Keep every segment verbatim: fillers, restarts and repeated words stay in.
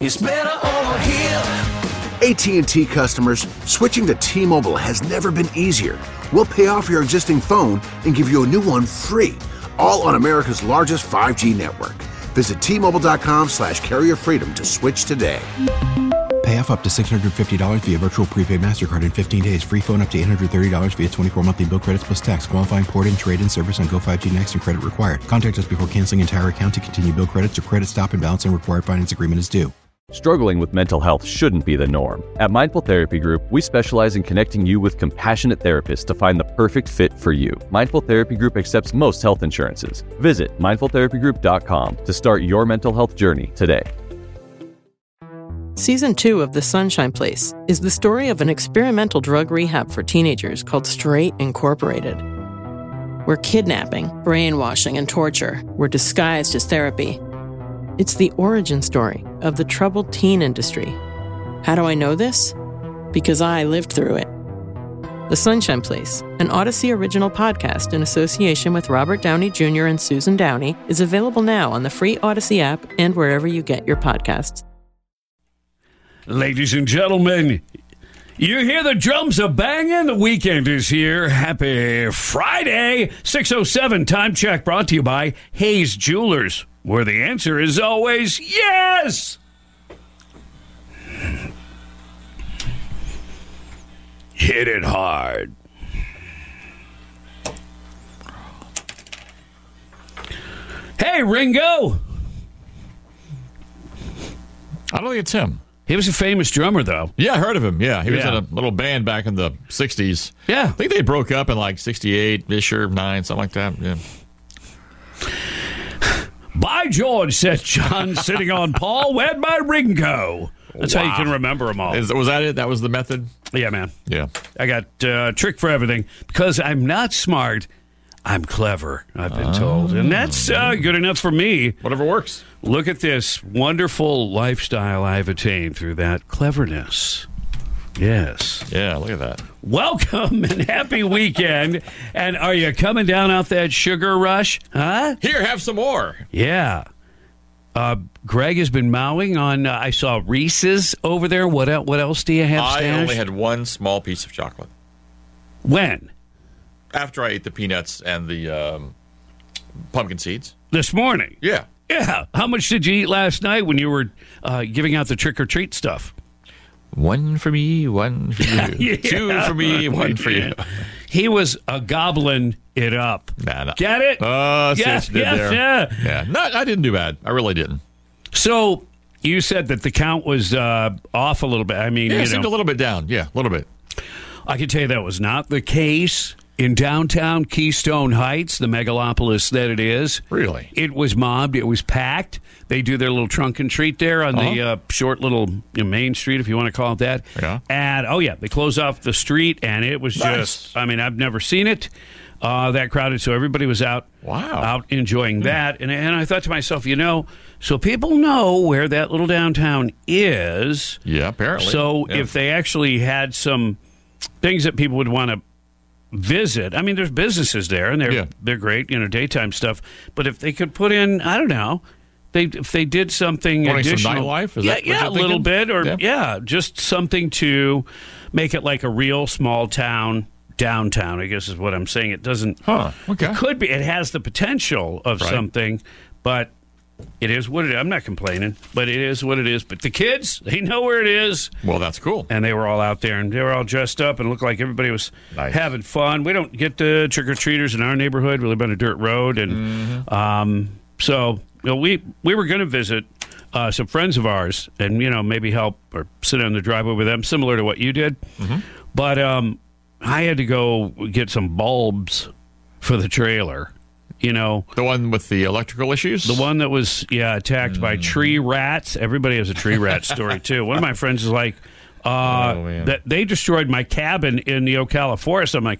It's better over here. A T and T customers, switching to T-Mobile has never been easier. We'll pay off your existing phone and give you a new one free, all on America's largest five G network. Visit T-Mobile.com slash carrier freedom to switch today. Pay off up to six hundred fifty dollars via virtual prepaid MasterCard in fifteen days. Free phone up to eight hundred thirty dollars via twenty-four monthly bill credits plus tax. Qualifying port and trade-in service on Go five G Next and credit required. Contact us before canceling entire account to continue bill credits or credit stop and balance and required finance agreement is due. Struggling with mental health shouldn't be the norm. At Mindful Therapy Group, we specialize in connecting you with compassionate therapists to find the perfect fit for you. Mindful Therapy Group accepts most health insurances. Visit mindful therapy group dot com to start your mental health journey today. Season two of The Sunshine Place is the story of an experimental drug rehab for teenagers called Straight Incorporated, where kidnapping, brainwashing, and torture were disguised as therapy. It's the origin story of the troubled teen industry. How do I know this? Because I lived through it. The Sunshine Place, an Odyssey original podcast in association with Robert Downey Junior and Susan Downey, is available now on the free Odyssey app and wherever you get your podcasts. Ladies and gentlemen, you hear the drums a banging? The weekend is here. Happy Friday. six oh seven time check brought to you by Hayes Jewelers, where the answer is always yes. Hit it hard. Hey, Ringo. I don't think it's him. He was a famous drummer, though. Yeah, I heard of him. Yeah, he was Yeah. in a little band back in the sixties. Yeah. I think they broke up in like sixty-eight-ish or nine, something like that. Yeah. By George, said John, sitting on Paul, wed by Ringo. That's how you Wow. can remember them all. Is, was that it? That was the method? Yeah, man. Yeah. I got uh, a trick for everything. Because I'm not smart, I'm clever, I've been told. And that's uh, good enough for me. Whatever works. Look at this wonderful lifestyle I've attained through that cleverness. Yes. Yeah, look at that. Welcome and happy weekend. And are you coming down off that sugar rush? Huh? Here, have some more. Yeah. Uh, Greg has been mowing on, uh, I saw Reese's over there. What, el- what else do you have I stashed? only had one small piece of chocolate. When? After I ate the peanuts and the um, pumpkin seeds. This morning? Yeah. Yeah. How much did you eat last night when you were uh, giving out the trick-or-treat stuff? One for me, one for you. Yeah. Two for me, one for you. He was a gobbling it up. Nah, nah. Get it? Oh, see Yes, what you did yes, there. yeah. Yeah. No, I didn't do bad. I really didn't. So you said that the count was uh, off a little bit. I mean, Yeah, you it seemed know, a little bit down. Yeah, a little bit. I can tell you that was not the case in downtown Keystone Heights, the megalopolis that it is. Really? It was mobbed. It was packed. They do their little trunk and treat there on the Uh-huh. uh, short little you know, main street, if you want to call it that. Yeah. And, oh, yeah, they close off the street, and it was Nice. just, I mean, I've never seen it uh, that crowded, so everybody was out, Wow. out enjoying that. And, and I thought to myself, you know, so people know where that little downtown is. Yeah, apparently. So Yeah. if they actually had some things that people would want to visit, I mean, there's businesses there, and they're Yeah. they're great, you know, daytime stuff. But if they could put in, I don't know, they if they did something Wanting some additional, nightlife? Is yeah, that what yeah, you're a little thinking? bit, or Yeah. yeah, just something to make it like a real small town downtown. I guess is what I'm saying. It doesn't. Huh, okay. It could be. It has the potential of Right. something, but. It is what it is. I'm not complaining, but it is what it is. But the kids, they know where it is. Well, that's cool. And they were all out there, and they were all dressed up and looked like everybody was Nice. having fun. We don't get the trick-or-treaters in our neighborhood. We live on a dirt road. And Mm-hmm. um, so you know, we, we were going to visit uh, some friends of ours and, you know, maybe help or sit on the driveway with them, similar to what you did. Mm-hmm. But um, I had to go get some bulbs for the trailer. You know, The one with the electrical issues? the one that was, yeah, attacked by tree rats. Everybody has a tree rat story, too. One of my friends is like, uh, Oh, man. that they destroyed my cabin in the Ocala forest. I'm like,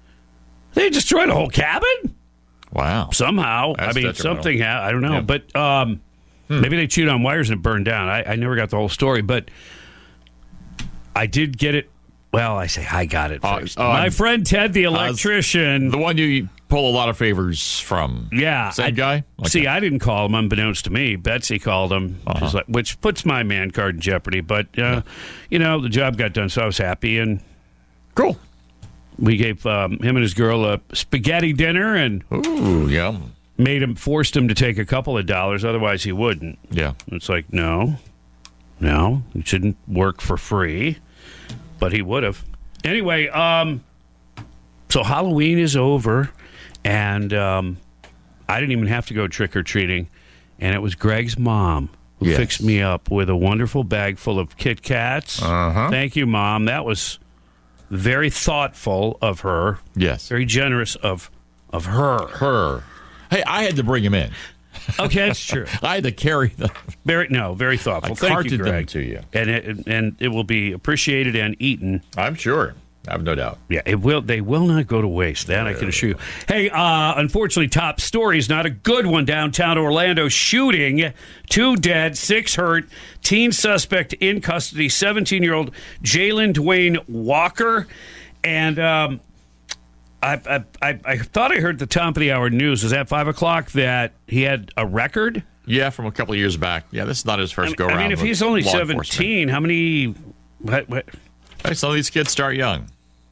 they destroyed a whole cabin? Wow. Somehow. That's I mean, detrimental. something, ha- I don't know. Yeah. But um, maybe they chewed on wires and it burned down. I, I never got the whole story. But I did get it Well, I say I got it Uh, first. uh, My friend Ted, the uh, electrician. The one you pull a lot of favors from. Yeah. Same I, guy? Okay. See, I didn't call him unbeknownst to me. Betsy called him, Uh-huh. She's like, which puts my man card in jeopardy. But, uh, yeah. you know, the job got done, so I was happy. And Cool. we gave um, him and his girl a spaghetti dinner and Ooh, yum. made him, forced him to take a couple of dollars. Otherwise, he wouldn't. Yeah. It's like, no, no, he shouldn't work for free. But he would have. Anyway, um, so Halloween is over, and um, I didn't even have to go trick-or-treating, and it was Greg's mom who Yes. fixed me up with a wonderful bag full of Kit Kats. Uh-huh. Thank you, Mom. That was very thoughtful of her, Yes. very generous of of her. Her. Hey, I had to bring him in. Okay, that's true. I had to carry them. Very no, very thoughtful. I Thank carted you, them Greg. to you. And it, and it will be appreciated and eaten. I'm sure. I have no doubt. Yeah, it will. They will not go to waste. That I can assure you. Hey, uh, unfortunately, top story is not a good one. Downtown Orlando shooting, two dead, six hurt. Teen suspect in custody, seventeen-year-old Jalen Dwayne Walker, and um, I, I, I, I thought I heard the top of the hour news. Is that five o'clock that he had a record? Yeah, from a couple of years back. Yeah, this is not his first I mean, go around. I mean, if with he's only law seventeen, how many? What, what? enforcement. Hey, some of these kids start young.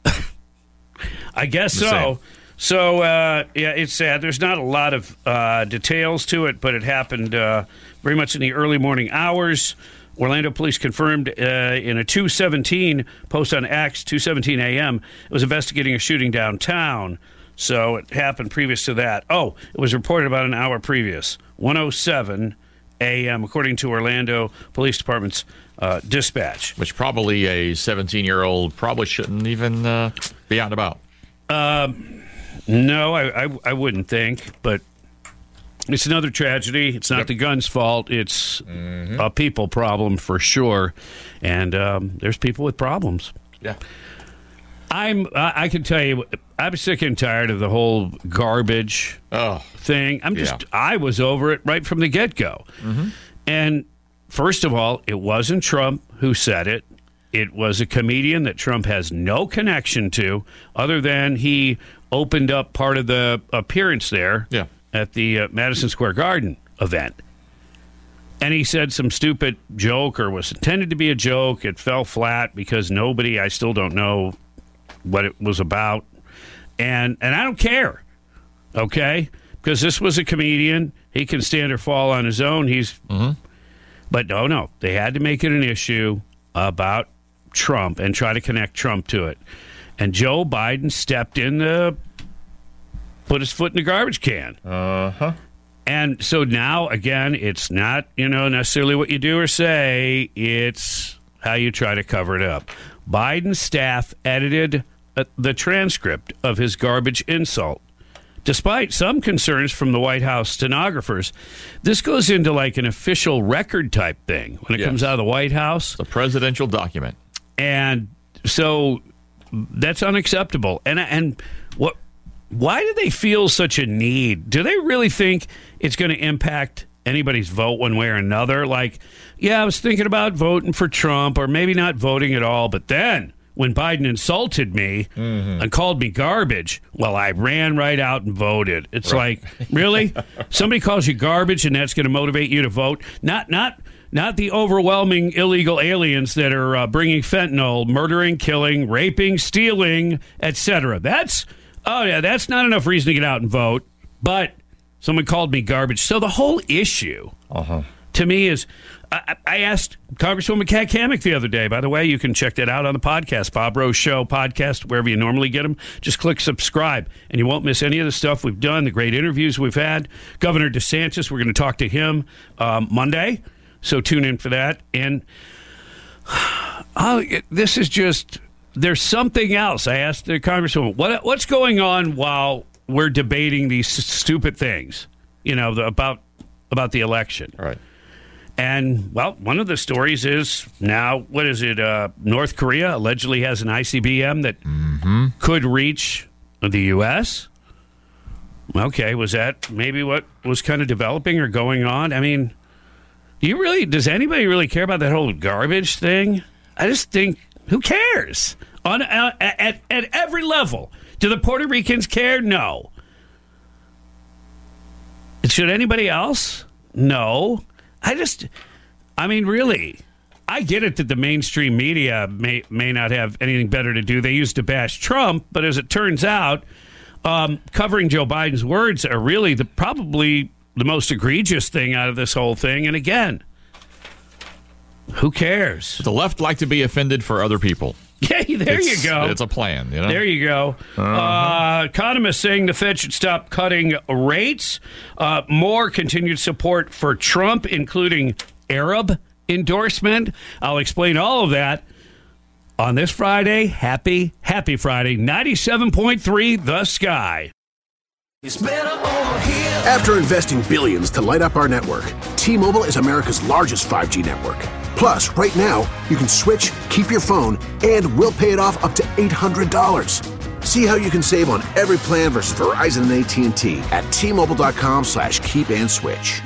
I guess The so. same. So, uh, yeah, it's sad. There's not a lot of uh, details to it, but it happened uh, very much in the early morning hours. Orlando police confirmed uh, in a two seventeen post on X, two seventeen a.m., it was investigating a shooting downtown. So it happened previous to that. Oh, it was reported about an hour previous, one oh seven a.m., according to Orlando Police Department's uh, dispatch. Which probably a seventeen-year-old probably shouldn't even uh, be out and about. No, I, I, I wouldn't think, but it's another tragedy. It's not Yep. the gun's fault. It's a people problem for sure, and um, there's people with problems. Yeah. I'm. I, I can tell you, I'm sick and tired of the whole garbage Oh, thing. I'm just. Yeah. I was over it right from the get go. And first of all, it wasn't Trump who said it. It was a comedian that Trump has no connection to, other than he opened up part of the appearance there Yeah. at the uh, Madison Square Garden event. And he said some stupid joke, or was intended to be a joke. It fell flat because nobody, I still don't know what it was about. And and I don't care, okay? Because this was a comedian. He can stand or fall on his own. He's, But no, no. They had to make it an issue about Trump and try to connect Trump to it. And Joe Biden stepped in to put his foot in the garbage can. uh-huh. And so now, again, it's not, you know, necessarily what you do or say. It's how you try to cover it up. Biden's staff edited uh, the transcript of his garbage insult. Despite some concerns from the White House stenographers, this goes into like an official record type thing when it Yes. comes out of the White House. The presidential document. And so that's unacceptable. And and what? Why do they feel such a need? Do they really think it's going to impact anybody's vote one way or another? Like, yeah, I was thinking about voting for Trump, or maybe not voting at all. But then when Biden insulted me and called me garbage, well, I ran right out and voted. It's like, really? Somebody calls you garbage, and that's going to motivate you to vote? Not, not. Not the overwhelming illegal aliens that are uh, bringing fentanyl, murdering, killing, raping, stealing, et cetera. That's, oh, yeah, that's not enough reason to get out and vote. But someone called me garbage. So the whole issue, Uh-huh. to me, is I, I asked Congresswoman Kat Cammack the other day. By the way, you can check that out on the podcast, Bob Rose Show podcast, wherever you normally get them. Just click subscribe, and you won't miss any of the stuff we've done, the great interviews we've had. Governor DeSantis, we're going to talk to him um, Monday. So tune in for that. And oh, it, this is just, there's something else. I asked the Congresswoman, what what's going on while we're debating these s- stupid things, you know, the, about about the election. All right. And, well, one of the stories is now, what is it, uh, North Korea allegedly has an I C B M that could reach the U S Okay, was that maybe what was kind of developing or going on? I mean, do you really, does anybody really care about that whole garbage thing? I just think, who cares? On uh, at, at every level. Do the Puerto Ricans care? No. Should anybody else? No. I just, I mean, really, I get it that the mainstream media may may not have anything better to do. They used to bash Trump, but as it turns out, um, covering Joe Biden's words are really the probably the most egregious thing out of this whole thing. And again, who cares? The left like to be offended for other people. Yeah, there it's, you go. It's a plan. You know? There you go. Uh-huh. Uh, economists saying the Fed should stop cutting rates. Uh, more continued support for Trump, including Arab endorsement. I'll explain all of that on this Friday. Happy, happy Friday. ninety-seven point three The Sky. It's better over here. After investing billions to light up our network, T-Mobile is America's largest five G network. Plus, right now, you can switch, keep your phone, and we'll pay it off up to eight hundred dollars. See how you can save on every plan versus Verizon and A T and T at T-Mobile.com slash keep and switch.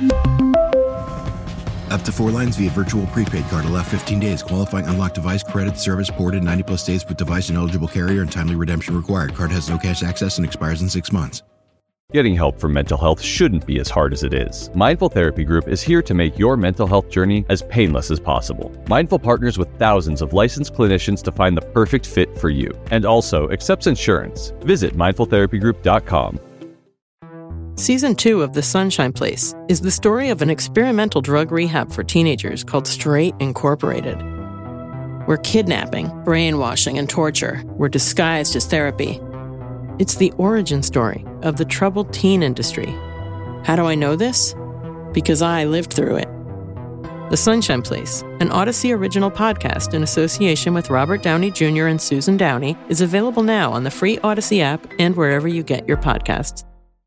Up to four lines via virtual prepaid card. Allow fifteen days. Qualifying unlocked device credit service ported ninety plus days with device and eligible carrier and timely redemption required. Card has no cash access and expires in six months. Getting help for mental health shouldn't be as hard as it is. Mindful Therapy Group is here to make your mental health journey as painless as possible. Mindful partners with thousands of licensed clinicians to find the perfect fit for you, and also accepts insurance. Visit mindful therapy group dot com. Season two of The Sunshine Place is the story of an experimental drug rehab for teenagers called Straight Incorporated, where kidnapping, brainwashing, and torture were disguised as therapy. It's the origin story of the troubled teen industry. How do I know this? Because I lived through it. The Sunshine Place, an Odyssey original podcast in association with Robert Downey Junior and Susan Downey, is available now on the free Odyssey app and wherever you get your podcasts.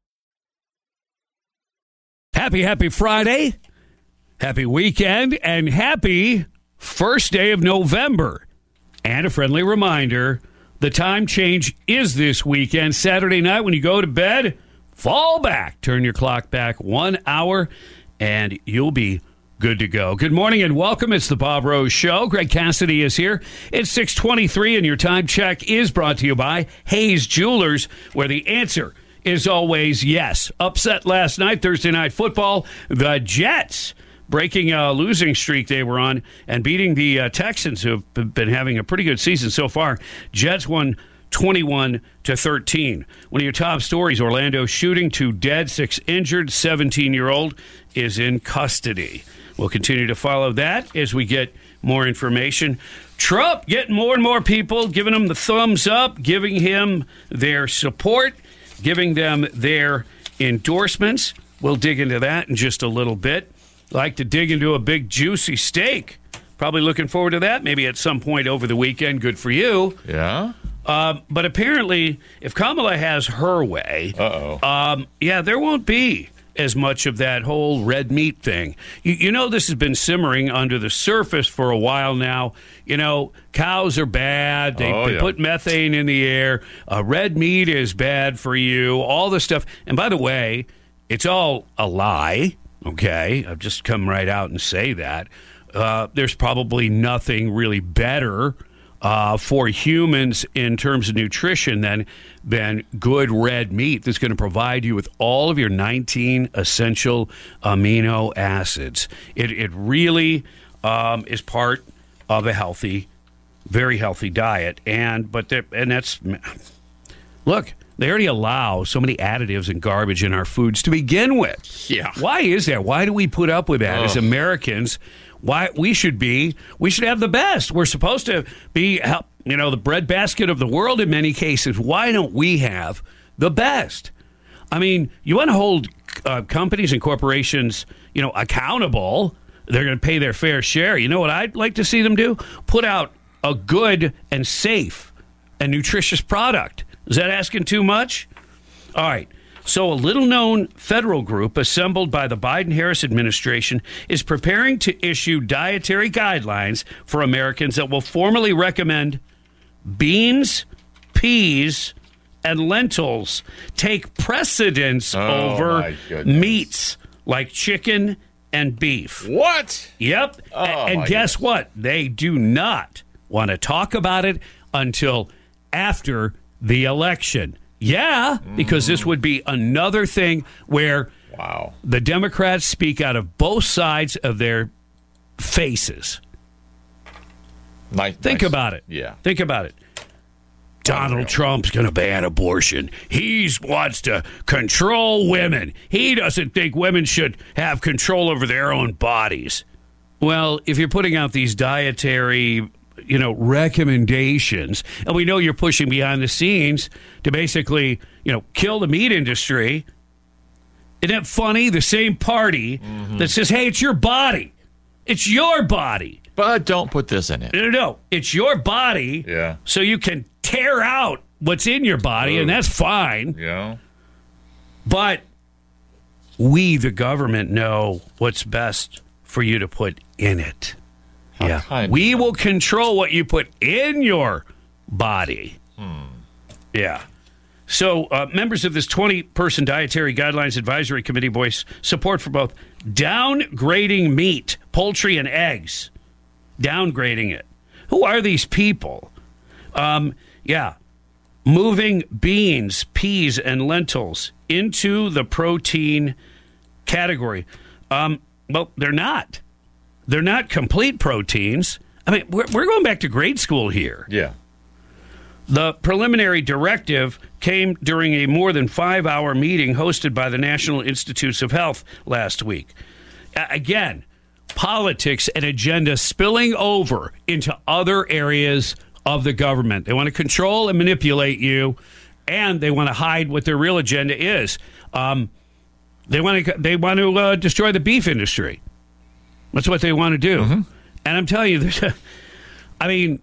Happy, happy Friday. Happy weekend and happy first day of November. And a friendly reminder, the time change is this weekend. Saturday night when you go to bed, fall back. Turn your clock back one hour, and you'll be good to go. Good morning and welcome. It's the Bob Rose Show. Greg Cassidy is here. It's six twenty-three, and your time check is brought to you by Hayes Jewelers, where the answer is always yes. Upset last night, Thursday Night Football. The Jets breaking a losing streak they were on and beating the uh, Texans, who have been having a pretty good season so far. Jets won twenty-one to thirteen. One of your top stories, Orlando shooting, two dead, six injured, seventeen-year-old is in custody. We'll continue to follow that as we get more information. Trump getting more and more people, giving him the thumbs up, giving him their support, giving them their endorsements. We'll dig into that in just a little bit. Like to dig into a big juicy steak. Probably looking forward to that maybe at some point over the weekend. Good for you. Yeah? Uh, but apparently, if Kamala has her way, Uh-oh. Um, yeah, there won't be as much of that whole red meat thing. You, you know, this has been simmering under the surface for a while now. You know, cows are bad. They, oh, they yeah. put methane in the air. Uh, red meat is bad for you. All this stuff. And by the way, it's all a lie. Okay, I've just come right out and say that. Uh, there's probably nothing really better uh, for humans in terms of nutrition than, than good red meat that's going to provide you with all of your nineteen essential amino acids. It, it really um, is part of a healthy, very healthy diet. And, but there, and that's, look, they already allow so many additives and garbage in our foods to begin with. Yeah. Why is that? Why do we put up with that Ugh. as Americans? Why we should be, we should have the best. We're supposed to be, you know, the breadbasket of the world in many cases. Why don't we have the best? I mean, you want to hold uh, companies and corporations, you know, accountable. They're going to pay their fair share. You know what I'd like to see them do? Put out a good and safe and nutritious product. Is that asking too much? All right. So a little-known federal group assembled by the Biden-Harris administration is preparing to issue dietary guidelines for Americans that will formally recommend beans, peas, and lentils take precedence Oh, over my goodness. meats like chicken and beef. What? Yep. Oh, A- and my guess goodness. what? They do not want to talk about it until after the election. Yeah, because this would be another thing where wow. the Democrats speak out of both sides of their faces. Nice, Think nice. about it. Yeah. Think about it. Donald Trump's going to ban abortion. He wants to control women. He doesn't think women should have control over their own bodies. Well, if you're putting out these dietary, you know, recommendations, and we know you're pushing behind the scenes to basically, you know, kill the meat industry, isn't it funny? The same party mm-hmm. that says, hey, it's your body. It's your body. But don't put this in it. No, no, no. It's your body. Yeah. So you can tear out what's in your body, Ooh. and that's fine. Yeah. But we, the government, know what's best for you to put in it. How yeah. kind We of will control what you put in your body. Hmm. Yeah. So uh, members of this twenty-person Dietary Guidelines Advisory Committee voice support for both downgrading meat, poultry, and eggs. Downgrading it. Who are these people? Um, yeah. Moving beans, peas, and lentils into the protein category. Um, well, they're not. They're not complete proteins. I mean, we're, we're going back to grade school here. Yeah. The preliminary directive came during a more than five-hour meeting hosted by the National Institutes of Health last week. Uh, again, politics and agenda spilling over into other areas of the government. They want to control and manipulate you, and they want to hide what their real agenda is. Um, they want to they want to uh, destroy the beef industry. That's what they want to do. Mm-hmm. And I'm telling you, there's a, I mean,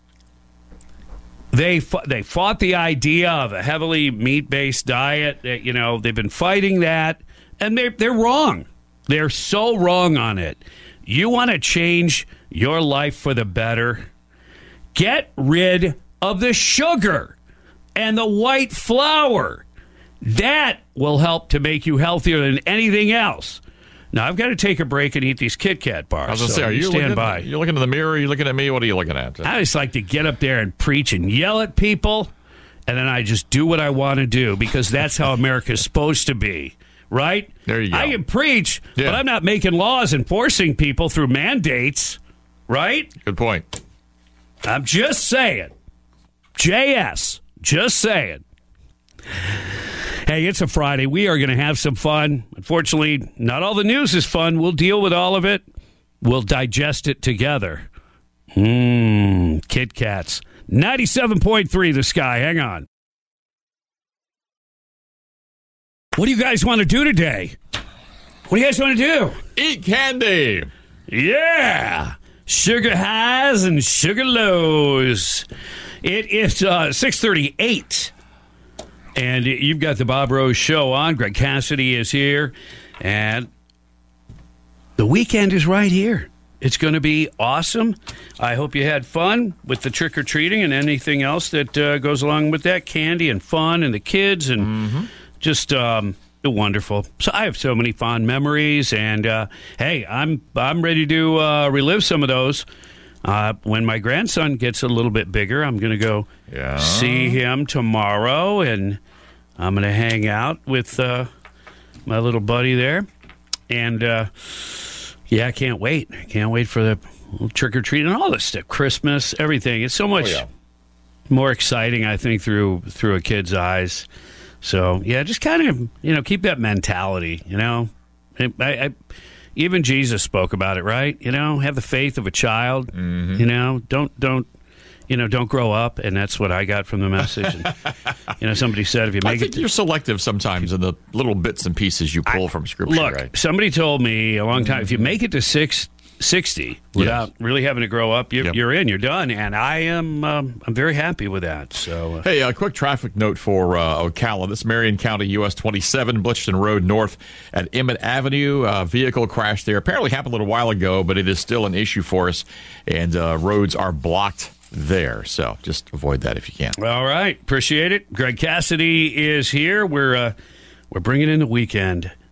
they they fought the idea of a heavily meat-based diet. That, you know, they've been fighting that, and they're they're wrong. They're so wrong on it. You want to change your life for the better? Get rid of the sugar and the white flour. That will help to make you healthier than anything else. Now, I've got to take a break and eat these Kit Kat bars. I was going to so say, are you stand looking, by. You're looking in the mirror? Are you looking at me? What are you looking at? I just like to get up there and preach and yell at people, and then I just do what I want to do because that's how America's supposed to be. Right? There you go. I can preach, yeah. but I'm not making laws and forcing people through mandates. Right? Good point. I'm just saying. J S. Just saying. Hey, it's a Friday. We are going to have some fun. Unfortunately, not all the news is fun. We'll deal with all of it. We'll digest it together. Mmm, Kit Kats. ninety-seven point three The Sky. Hang on. What do you guys want to do today? What do you guys want to do? Eat candy. Yeah. Sugar highs and sugar lows. It is uh, six thirty-eight. And you've got the Bob Rose Show on. Greg Cassidy is here. And the weekend is right here. It's going to be awesome. I hope you had fun with the trick-or-treating and anything else that uh, goes along with that. Candy and fun and the kids and mm-hmm. just um, wonderful. So I have so many fond memories. And, uh, hey, I'm I'm ready to uh, relive some of those. Uh, when my grandson gets a little bit bigger, I'm going to go yeah. see him tomorrow, and I'm going to hang out with uh, my little buddy there. And, uh, yeah, I can't wait. I can't wait for the trick-or-treat and all this stuff, Christmas, everything. It's so much oh, yeah. more exciting, I think, through through a kid's eyes. So, yeah, just kind of, you know, keep that mentality, you know. I, I Even Jesus spoke about it, right? You know, have the faith of a child. Mm-hmm. You know, don't don't, you know, don't grow up, and that's what I got from the message. And, you know, somebody said if you make I think it, to, you're selective sometimes in the little bits and pieces you pull I, from Scripture. Look, right? Somebody told me a long time mm-hmm. if you make it to six. sixty without yes. really having to grow up, you're, yep. you're in, you're done, and I am um, I'm very happy with that. So, uh, hey, a quick traffic note for uh, Ocala. This is Marion County, U S twenty-seven, Blushton Road North at Emmett Avenue. Uh, vehicle crash there. Apparently happened a little while ago, but it is still an issue for us, and uh, roads are blocked there. So just avoid that if you can. All right, appreciate it. Greg Cassidy is here. We're uh, we're bringing in the weekend.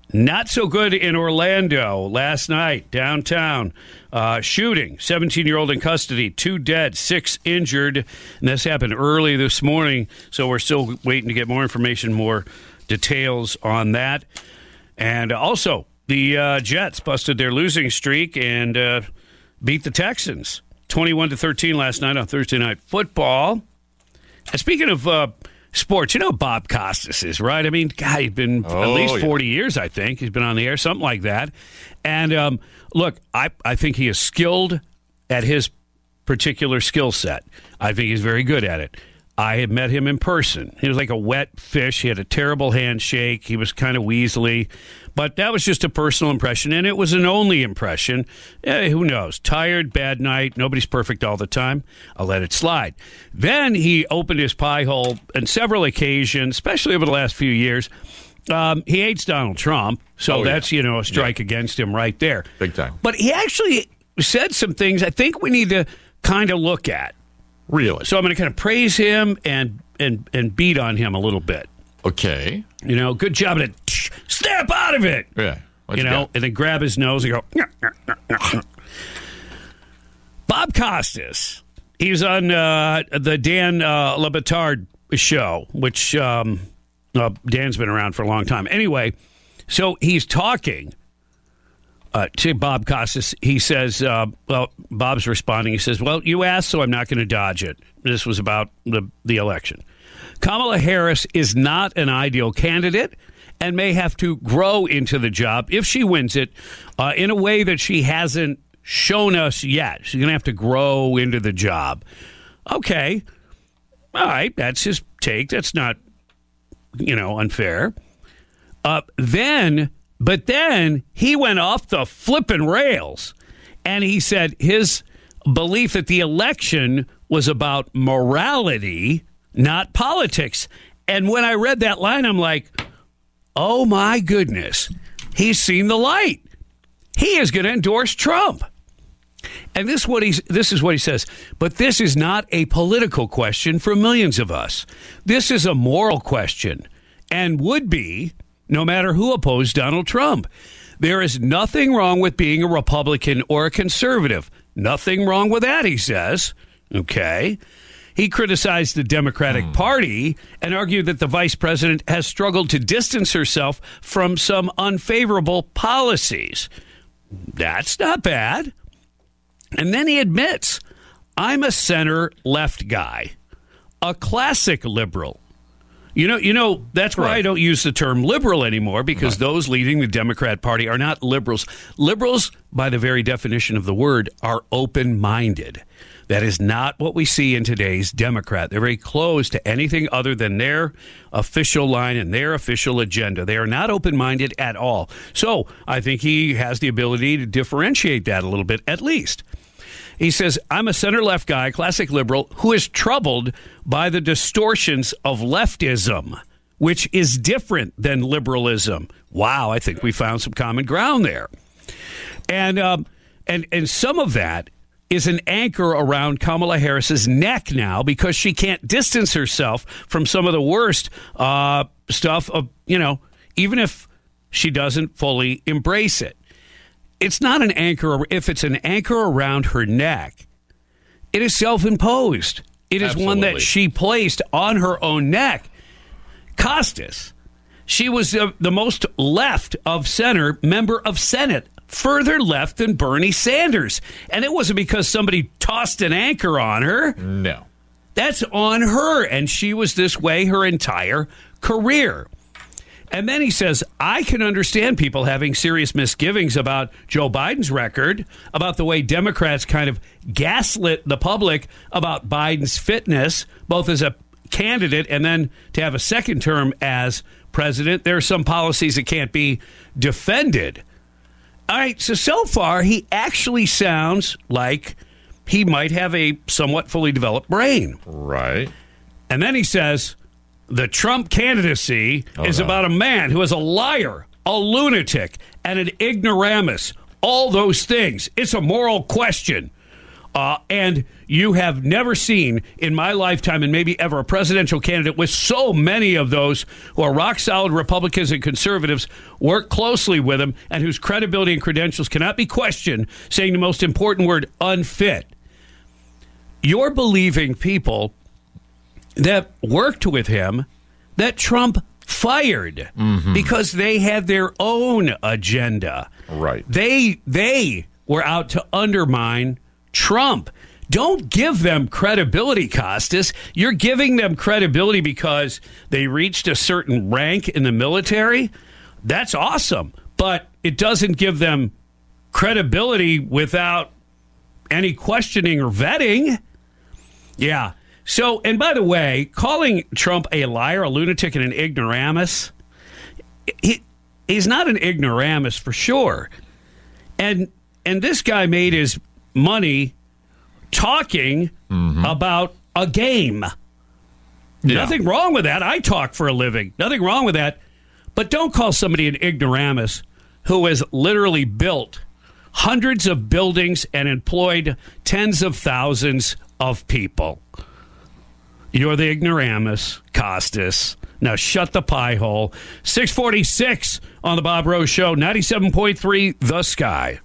Not so good in Orlando last night, downtown. Uh, shooting, seventeen-year-old in custody, two dead, six injured. And this happened early this morning, so we're still waiting to get more information, more details on that. And also, the uh, Jets busted their losing streak and uh, beat the Texans twenty-one to thirteen last night on Thursday Night Football. And speaking of uh, sports, you know who Bob Costas is, right? I mean, God, he's been oh, at least forty yeah. years, I think. He's been on the air, something like that. And um, look, I, I think he is skilled at his particular skill set. I think he's very good at it. I had met him in person. He was like a wet fish. He had a terrible handshake. He was kind of weaselly. But that was just a personal impression, and it was an only impression. Eh, who knows? Tired, bad night. Nobody's perfect all the time. I'll let it slide. Then he opened his pie hole on several occasions, especially over the last few years. Um, he hates Donald Trump, so oh, yeah. that's, you know, a strike yeah. against him right there. Big time. But he actually said some things I think we need to kind of look at. Really? So I'm going to kind of praise him and, and, and beat on him a little bit. Okay. You know, good job at it. Snap out of it. Yeah. You, you know, got? And then grab his nose and go. Nyah, nyah, nyah, nyah. Bob Costas. He's on uh, the Dan uh, Le Batard show, which um, uh, Dan's been around for a long time. Anyway, so he's talking uh, to Bob Costas. He says, uh, well, Bob's responding. He says, well, you asked, so I'm not going to dodge it. This was about the, the election. Kamala Harris is not an ideal candidate and may have to grow into the job if she wins it uh, in a way that she hasn't shown us yet. She's going to have to grow into the job. Okay. All right. That's his take. That's not, you know, unfair. Uh, then, but then he went off the flippin' rails and he said his belief that the election was about morality, not politics. And when I read that line, I'm like, oh, my goodness. He's seen the light. He is going to endorse Trump. And this, what he's, this is what he says. But this is not a political question for millions of us. This is a moral question and would be no matter who opposed Donald Trump. There is nothing wrong with being a Republican or a conservative. Nothing wrong with that, he says. Okay. He criticized the Democratic mm. Party and argued that the vice president has struggled to distance herself from some unfavorable policies. That's not bad. And then he admits, I'm a center-left guy, a classic liberal. You know, you know that's why right. I don't use the term liberal anymore, because right. those leading the Democrat Party are not liberals. Liberals, by the very definition of the word, are open-minded. That is not what we see in today's Democrat. They're very closed to anything other than their official line and their official agenda. They are not open-minded at all. So I think he has the ability to differentiate that a little bit, at least. He says, I'm a center-left guy, classic liberal, who is troubled by the distortions of leftism, which is different than liberalism. Wow, I think we found some common ground there. And um, and and some of that is an anchor around Kamala Harris's neck now, because she can't distance herself from some of the worst uh, stuff of, you know, even if she doesn't fully embrace it. It's not an anchor. If it's an anchor around her neck, it is self-imposed. It is Absolutely. One that she placed on her own neck. Costas, she was uh, the most left of center member of Senate, further left than Bernie Sanders. And it wasn't because somebody tossed an anchor on her. No. That's on her, and she was this way her entire career. And then he says, I can understand people having serious misgivings about Joe Biden's record, about the way Democrats kind of gaslit the public about Biden's fitness, both as a candidate and then to have a second term as president. There are some policies that can't be defended. All right, so so far, he actually sounds like he might have a somewhat fully developed brain. Right. And then he says, the Trump candidacy oh, is no. about a man who is a liar, a lunatic, and an ignoramus. All those things. It's a moral question. Uh, and you have never seen in my lifetime, and maybe ever, a presidential candidate with so many of those who are rock-solid Republicans and conservatives work closely with him and whose credibility and credentials cannot be questioned, saying the most important word, unfit. You're believing people that worked with him that Trump fired mm-hmm. because they had their own agenda. Right. They they were out to undermine Trump. Don't give them credibility, Costas. You're giving them credibility because they reached a certain rank in the military. That's awesome. But it doesn't give them credibility without any questioning or vetting. Yeah. So, and by the way, calling Trump a liar, a lunatic, and an ignoramus, he, he's not an ignoramus for sure. And and this guy made his money talking mm-hmm. about a game. Yeah. Nothing wrong with that. I talk for a living. Nothing wrong with that. But don't call somebody an ignoramus who has literally built hundreds of buildings and employed tens of thousands of people. You're the ignoramus, Costas. Now shut the pie hole. six forty-six on the Bob Rose Show, ninety-seven point three The Sky.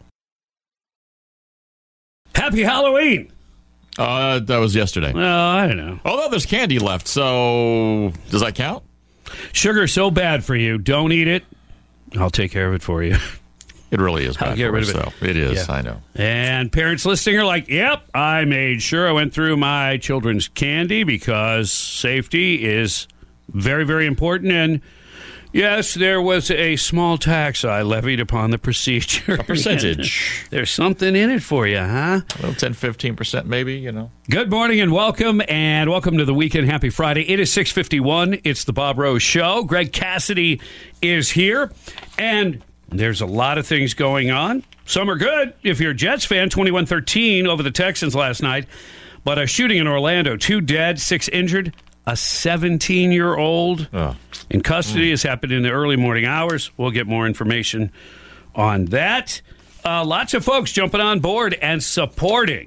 Happy Halloween. Uh, that was yesterday. Well, I don't know. Although there's candy left, so does that count? Sugar's so bad for you. Don't eat it. I'll take care of it for you. It really is bad I'll get for rid us, of it. though. It is, Yeah. I know. And parents listening are like, yep, I made sure I went through my children's candy because safety is very, very important. And yes, there was a small tax I levied upon the procedure. A percentage. There's something in it for you, huh? Well, ten, fifteen percent maybe, you know. Good morning and welcome, and welcome to the weekend. Happy Friday. It is six fifty-one. It's the Bob Rose Show. Greg Cassidy is here, and there's a lot of things going on. Some are good. If you're a Jets fan, twenty-one thirteen over the Texans last night. But a shooting in Orlando, two dead, six injured. A seventeen-year-old oh. in custody mm. has happened in the early morning hours. We'll get more information on that. Uh, lots of folks jumping on board and supporting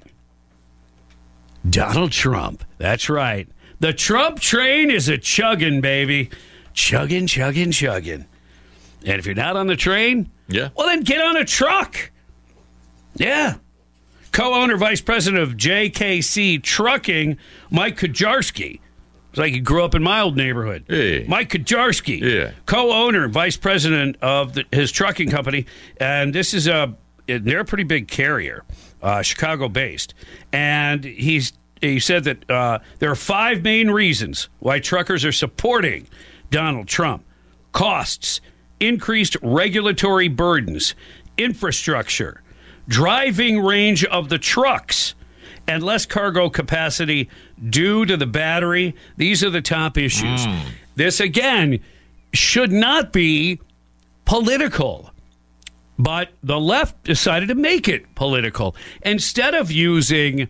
Donald Trump. That's right. The Trump train is a chugging, baby. Chugging, chugging, chugging. And if you're not on the train, yeah, well, then get on a truck. Yeah. Co-owner, vice president of J K C Trucking, Mike Kujarski. It's like he grew up in my old neighborhood. Hey. Mike Kujarski, yeah. co-owner, vice president of the, his trucking company. And this is a, they're a pretty big carrier, uh, Chicago-based. And he's he said that uh, there are five main reasons why truckers are supporting Donald Trump. Costs, increased regulatory burdens, infrastructure, driving range of the trucks, and less cargo capacity due to the battery. These are the top issues. Mm. This, again, should not be political. But the left decided to make it political. Instead of using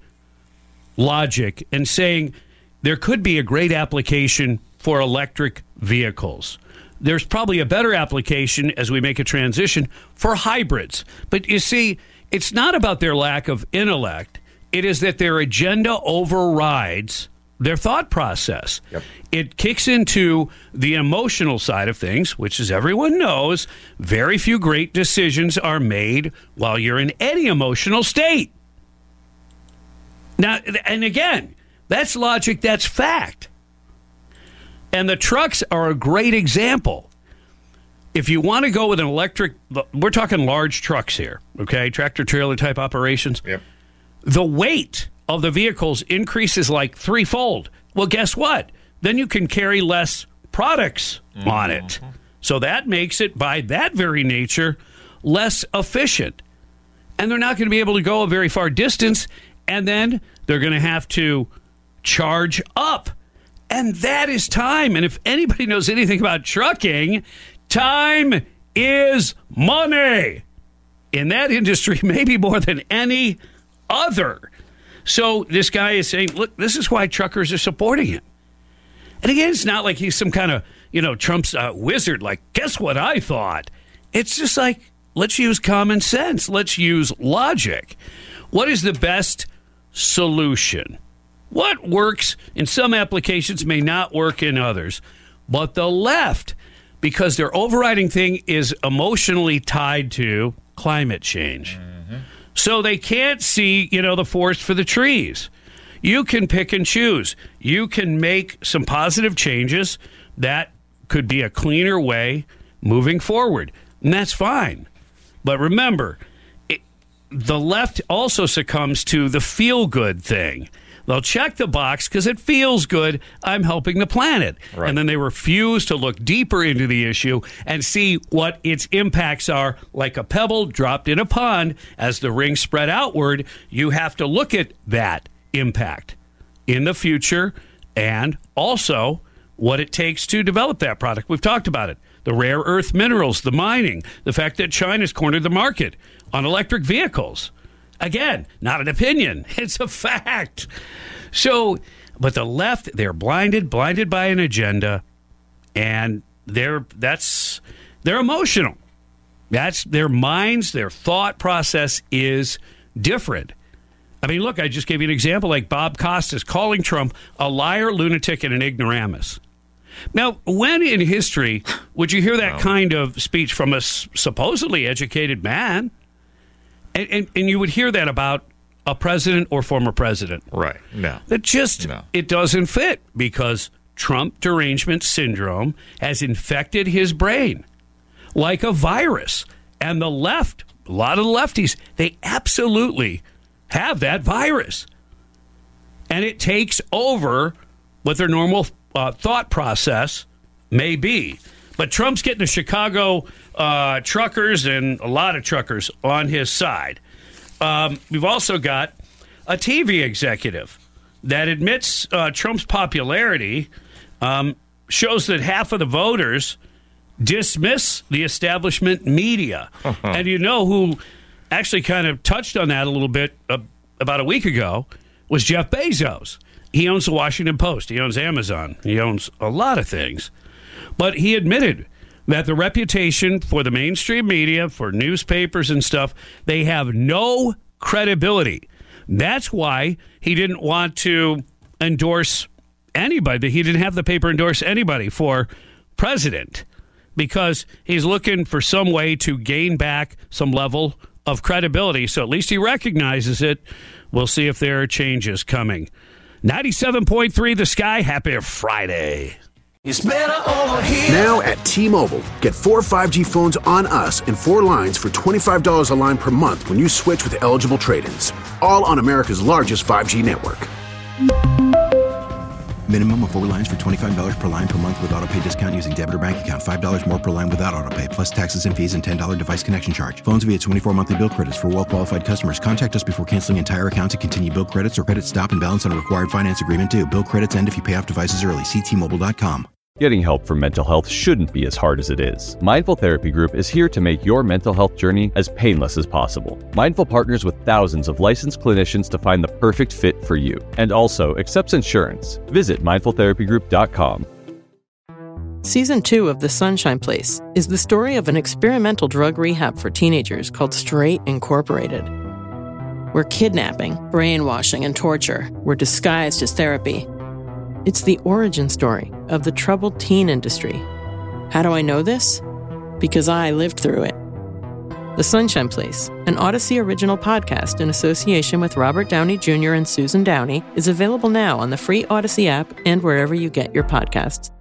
logic and saying there could be a great application for electric vehicles, there's probably a better application as we make a transition for hybrids. But you see, it's not about their lack of intellect. It is that their agenda overrides their thought process. Yep. It kicks into the emotional side of things, which, as everyone knows, very few great decisions are made while you're in any emotional state. Now, and again, that's logic, that's fact. And the trucks are a great example. If you want to go with an electric, we're talking large trucks here, okay? Tractor trailer type operations. Yep. The weight of the vehicles increases like threefold. Well, guess what? Then you can carry less products mm-hmm. on it. So that makes it, by that very nature, less efficient. And they're not going to be able to go a very far distance, and then they're going to have to charge up. And that is time. And if anybody knows anything about trucking, time is money. In that industry, maybe more than any other. So this guy is saying, look, this is why truckers are supporting him. And again, it's not like he's some kind of, you know, Trump's uh, wizard, like, guess what I thought? It's just like, let's use common sense. Let's use logic. What is the best solution. What works in some applications may not work in others. But the left, because their overriding thing is emotionally tied to climate change. Mm-hmm. So they can't see, you know, the forest for the trees. You can pick and choose. You can make some positive changes that could be a cleaner way moving forward. And that's fine. But remember, it, the left also succumbs to the feel-good thing. They'll check the box because it feels good. I'm helping the planet. Right. And then they refuse to look deeper into the issue and see what its impacts are. Like a pebble dropped in a pond, as the rings spread outward, you have to look at that impact in the future and also what it takes to develop that product. We've talked about it. The rare earth minerals, the mining, the fact that China's cornered the market on electric vehicles. Again, not an opinion. It's a fact. So, but the left, they're blinded, blinded by an agenda, and they're that's they're emotional. That's their minds, their thought process is different. I mean, look, I just gave you an example like Bob Costas calling Trump a liar, lunatic, and an ignoramus. Now, when in history would you hear that kind of speech from a supposedly educated man? And, and, and you would hear that about a president or former president. Right. No. That just, no. It doesn't fit because Trump derangement syndrome has infected his brain like a virus. And the left, a lot of the lefties, they absolutely have that virus. And it takes over what their normal uh, thought process may be. But Trump's getting the Chicago uh, truckers and a lot of truckers on his side. Um, we've also got a T V executive that admits uh, Trump's popularity um, shows that half of the voters dismiss the establishment media. Uh-huh. And you know who actually kind of touched on that a little bit uh, about a week ago was Jeff Bezos. He owns the Washington Post. He owns Amazon. He owns a lot of things. But he admitted that the reputation for the mainstream media, for newspapers and stuff, they have no credibility. That's why he didn't want to endorse anybody. He didn't have the paper endorse anybody for president because he's looking for some way to gain back some level of credibility. So at least he recognizes it. We'll see if there are changes coming. ninety-seven point three The Sky. Happy Friday. It's better over here. Now at T-Mobile, get four five G phones on us and four lines for twenty-five dollars a line per month when you switch with eligible trade-ins. All on America's largest five G network. Minimum of four lines for twenty-five dollars per line per month with autopay discount using debit or bank account. five dollars more per line without autopay, plus taxes and fees and ten dollars device connection charge. Phones via twenty-four monthly bill credits for well-qualified customers. Contact us before canceling entire account to continue bill credits or credit stop and balance on a required finance agreement due. Bill credits end if you pay off devices early. See T Mobile dot com. Getting help for mental health shouldn't be as hard as it is. Mindful Therapy Group is here to make your mental health journey as painless as possible. Mindful partners with thousands of licensed clinicians to find the perfect fit for you, and also accepts insurance. Visit mindful therapy group dot com. Season two of The Sunshine Place is the story of an experimental drug rehab for teenagers called Straight Incorporated, where kidnapping, brainwashing, and torture were disguised as therapy. It's the origin story of the troubled teen industry. How do I know this? Because I lived through it. The Sunshine Place, an Odyssey original podcast in association with Robert Downey Junior and Susan Downey, is available now on the free Odyssey app and wherever you get your podcasts.